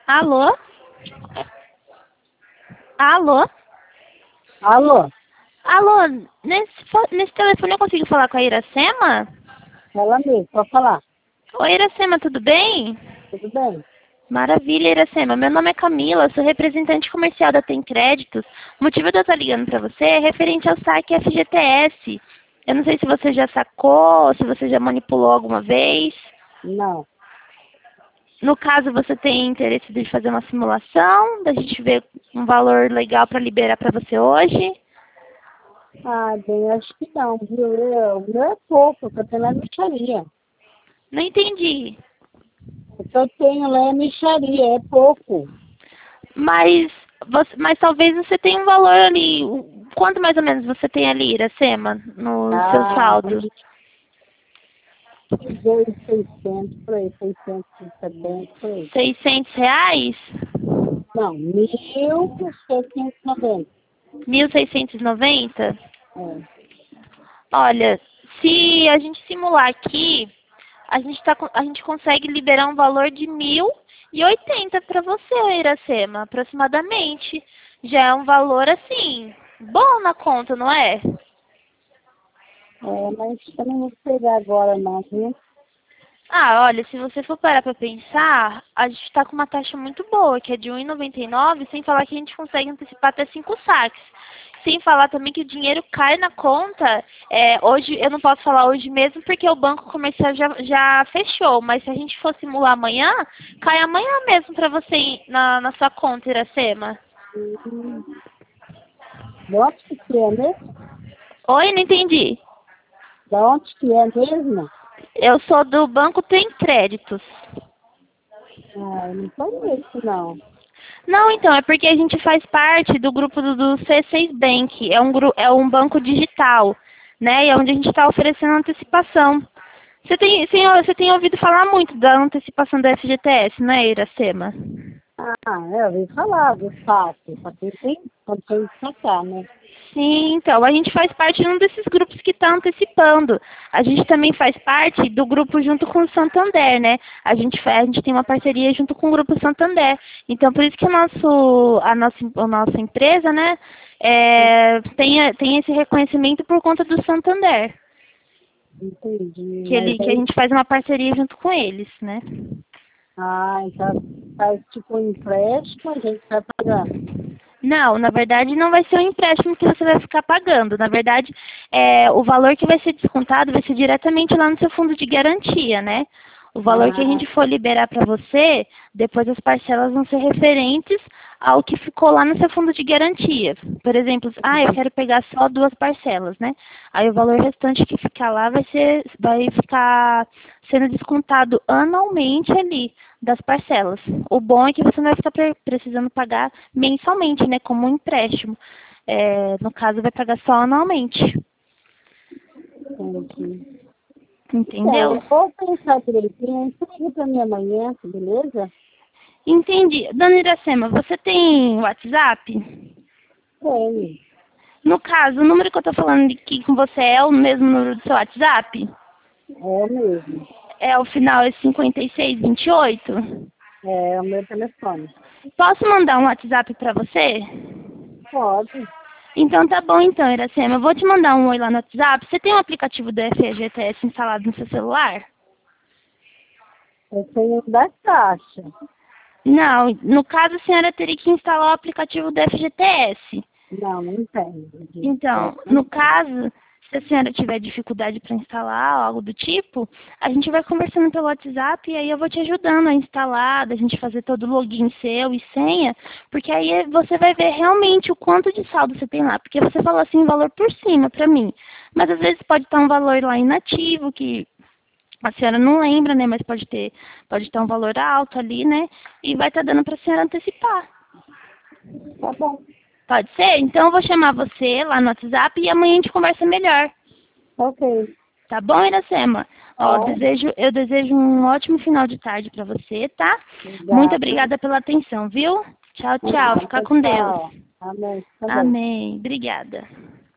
Alô? Alô? Alô, Alô, nesse telefone eu consigo falar com a Iracema? ela mesmo, pode falar. Oi, Iracema, tudo bem? Tudo bem? Maravilha, Iracema. Meu nome é Camila, sou representante comercial da Tem Créditos. O motivo de eu estar ligando para você é referente ao saque FGTS. Eu não sei se você já sacou, se você já manipulou alguma vez. Não. No caso, você tem interesse de fazer uma simulação, da gente ver um valor legal para liberar para você hoje? Ah, bem, acho que não, viu? O meu é pouco, o que eu tenho lá é mixaria. Não entendi. O que eu tenho lá é mixaria, é pouco. Mas, mas talvez você tenha um valor ali. Quanto mais ou menos você tem ali, Iracema, no seu Ah, saldo? 2.600, por aí, 670, por aí. R$ 600? Não, 1.690. 1.690? É. Olha, se a gente simular aqui, a gente consegue liberar um valor de 1.080 para você, Iracema, aproximadamente. Já é um valor, assim, bom na conta, não é? Mas eu não vou pegar agora não, viu? Ah, olha, se você for parar para pensar, a gente está com uma taxa muito boa, que é de 1,99, sem falar que a gente consegue antecipar até 5 saques. Sem falar também que o dinheiro cai na conta. Hoje, eu não posso falar hoje mesmo porque o banco comercial já fechou, mas se a gente for simular amanhã, cai amanhã mesmo para você ir na sua conta, Iracema. Hum, De onde que é mesmo? Oi, não entendi. De onde que é mesmo? Eu sou do Banco Tem Créditos. Ah, eu não conheço, não. Não, então, é porque a gente faz parte do grupo do C6 Bank, é um banco digital, né? E é onde a gente está oferecendo antecipação. Você tem ouvido falar muito da antecipação da FGTS, não é, Iracema? Eu ouvi falar do saque, só que tem condições de sacar, né? Sim, então, a gente faz parte de um desses grupos que está antecipando. A gente também faz parte do grupo junto com o Santander, né? A gente tem uma parceria junto com o Grupo Santander. Então, por isso que a nossa empresa, né, tem esse reconhecimento por conta do Santander. Entendi. Mas Que a aí, gente faz uma parceria junto com eles, né? então faz tipo um empréstimo, a gente vai pagando. Não, na verdade não vai ser um empréstimo que você vai ficar pagando. Na verdade, o valor que vai ser descontado vai ser diretamente lá no seu fundo de garantia, né? O valor que a Ah, gente for liberar para você, depois as parcelas vão ser referentes ao que ficou lá no seu fundo de garantia. Por exemplo, eu quero pegar só 2 parcelas, né? Aí o valor restante que ficar lá vai ficar sendo descontado anualmente ali das parcelas. O bom é que você não vai ficar precisando pagar mensalmente, né? Como um empréstimo. No caso, vai pagar só anualmente. entendi. Então, Entendeu? eu vou pensar direitinho, você liga pra mim amanhã, beleza? Entendi. Dona Iracema, você tem WhatsApp? Tenho, No caso, o número que eu tô falando aqui com você é o mesmo número do seu WhatsApp? é mesmo. O final é 5628? É o meu telefone. Posso mandar um WhatsApp para você? Pode. Então tá bom então, Iracema. Eu vou te mandar um oi lá no WhatsApp. Você tem um aplicativo do FGTS instalado no seu celular? Eu tenho da Caixa. Não, no caso a senhora teria que instalar o aplicativo do FGTS. Não, não tenho. Então, no caso, se a senhora tiver dificuldade para instalar ou algo do tipo, a gente vai conversando pelo WhatsApp e aí eu vou te ajudando a instalar, a gente fazer todo o login seu e senha, porque aí você vai ver realmente o quanto de saldo você tem lá, porque você falou assim um valor por cima para mim, mas às vezes pode estar um valor lá inativo que a senhora não lembra, né, mas pode estar um valor alto ali, né, e vai estar dando para a senhora antecipar. Tá bom. Pode ser? Então eu vou chamar você lá no WhatsApp e amanhã a gente conversa melhor. Ok. Tá bom, Iracema? Ó, Tá. eu desejo um ótimo final de tarde para você, tá? Muito Obrigada. obrigada pela atenção, viu? Tchau, tchau. Fica com Deus. Tchau. Amém. Também. Amém. Obrigada.